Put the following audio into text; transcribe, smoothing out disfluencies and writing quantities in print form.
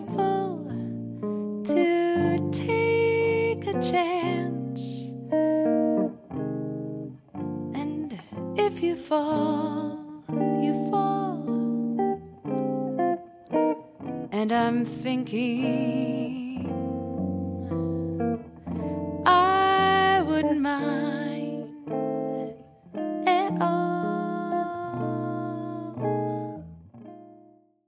careful to take a chance. And if you fall, you fall. And I'm thinking